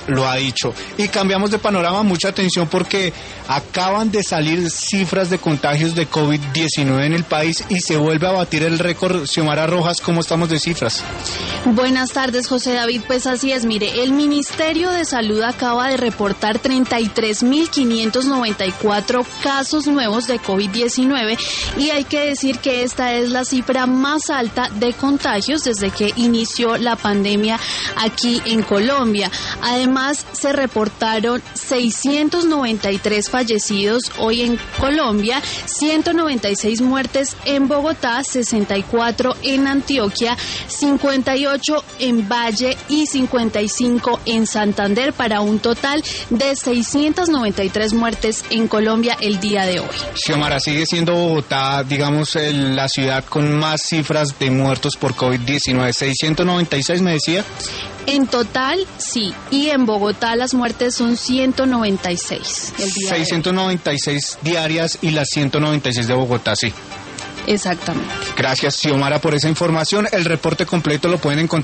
lo ha dicho. Y cambiamos de panorama, mucha atención porque acaban de salir cifras de contagios de COVID-19 en el país y se vuelve a batir el récord. Xiomara Rojas, ¿cómo estamos de cifras? Buenas tardes, José David. Pues así es, mire, el Ministerio de Salud acaba de reportar 33.594 casos nuevos de COVID-19 y hay que decir que esta es la cifra más alta de contagios desde que inició la pandemia aquí en Colombia. Además, se reportaron 693 fallecidos hoy en Colombia, 196 muertes en Bogotá, 64 en Antioquia, 58 en Valle y 55 en Santander, para un total de 693 muertes en Colombia el día de hoy. Xiomara, sigue siendo Bogotá, digamos, la ciudad con más cifras de muertos por COVID-19. 696 me decía. En total, sí, y en Bogotá las muertes son 196 el día 696 diarias y las 196 de Bogotá, sí. Exactamente. Gracias, Xiomara, por esa información. El reporte completo lo pueden encontrar